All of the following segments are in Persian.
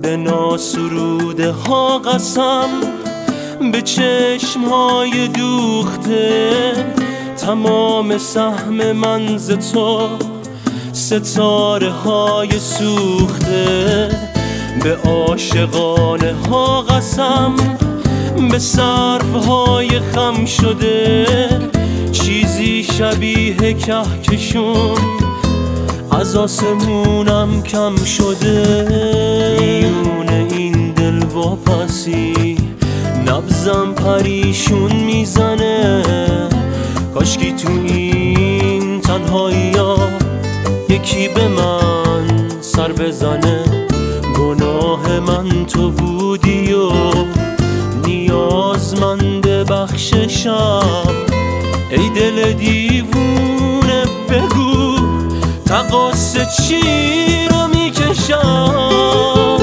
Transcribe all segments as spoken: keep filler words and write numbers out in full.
به ناسروده ها قسم، به چشم های دوخته، تمام سهم من ز تو، ستاره های سوخته. به عاشقانه ها قسم، به سرف های خم شده، چیزی شبیه کهکشون از آسمونم کم شده. میون این دل واپسی نبضم پریشون میزنه، کاشکی تو این تنهایی ها یکی به من سر بزنه. گناه من تو بودی و نیازمند بخششم، ای دل دیوونه بگو تقاص چی رو میکشم.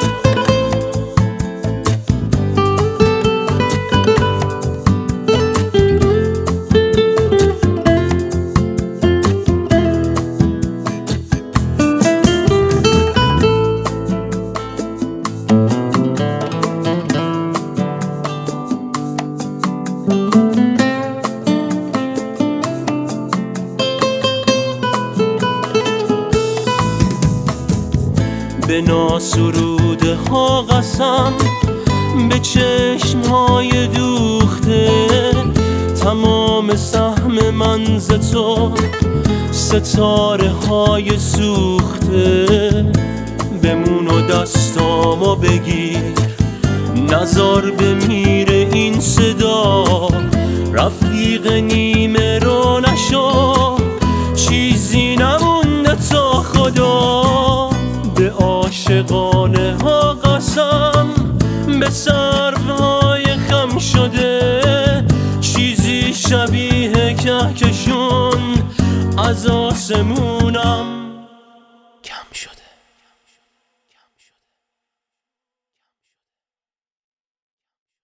به ناسروده ها قسم، به چشم های دوخته، تمام سهم من ز تو، ستاره های سوخته. بمون و دستامو بگیر، نزار بمیره این صدا، رفیق نیمه رو نشو، چیزی نمونده تا خدا. به عاشقانه ها قسم، به سرهای خم شده، چیزی شبیه کهکشون از آسمونم